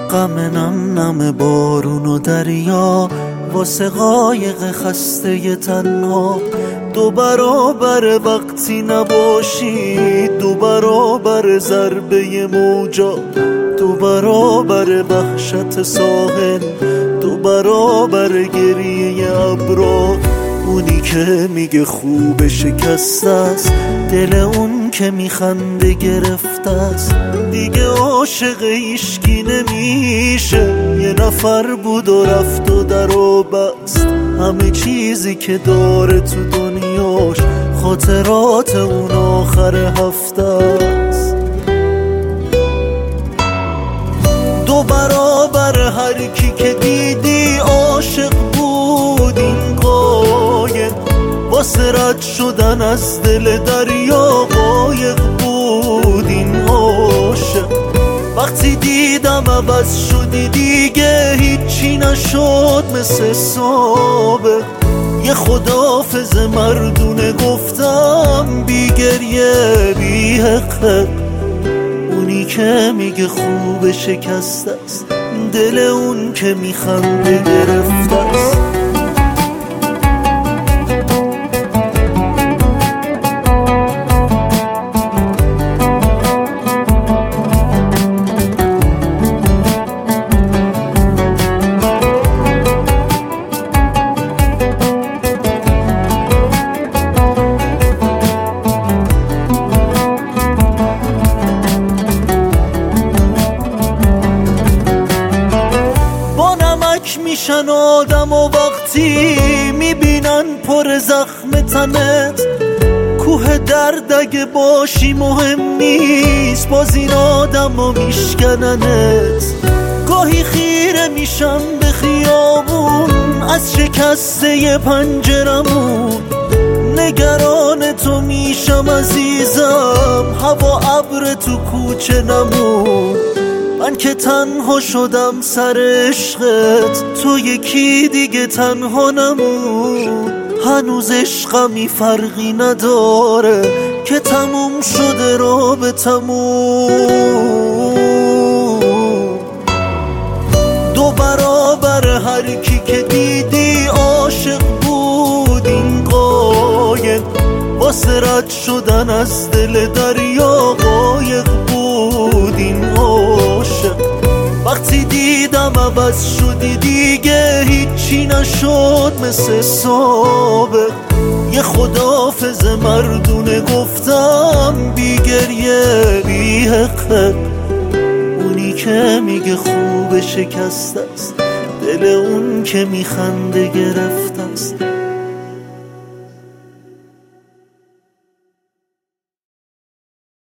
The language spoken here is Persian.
غم نم نم بارون و دریا واسه قایق خسته تنها، 2 برابر وقتی نباشی، 2 برابر ضربه موجا، 2 برابر وحشت ساحل، 2 برابر گریه ابرا. اونی که میگه خوب شکسته است، دل اون که میخنده گرفته است. دیگه عاشق هیچکی نمیشه، یه نفر بود و رفت و در و بست. همه چیزی که داره تو دنیاش خاطرات اون آخر هفته است. 2 برابر هر کی که دیدی عاشق بود این قایق، واسه رد شدن از دل دریا قایق بود این عاشق. وقتی دیدم عوض شدی دیگه هیچی نشد مثل سابق. یه خداحافظ مردونه گفتم بی گریه بی حقه. اونی که میگه خوب شکسته است، دل اون که میخنده گرفته است. میشن آدم و وقتی میبینن پر زخم تنت، کوه درد اگه باشی مهم نیست، باز این آدم و میشکننت. گاهی خیره میشم به خیابون از شکسته پنجرمون، نگران تو میشم عزیزم، هوا ابر تو کوچه نمون. من که تنها شدم سر عشقت، تو یکی دیگه تنها نمون. هنوز عشقمی فرقی نداره که تموم شده رابطمون. 2 برابر هر کی که دیدی عاشق بود این قایق، واسه رد شدن از دل دریا قایق بود این عاشق. وقتی دیدم عوض شدی دیگه هیچی نشد مثل سابق. یه خداحافظ مردونه گفتم بی گریه بی حقه. اونی که میگه خوب شکسته است، دل اون که میخنده گرفته است.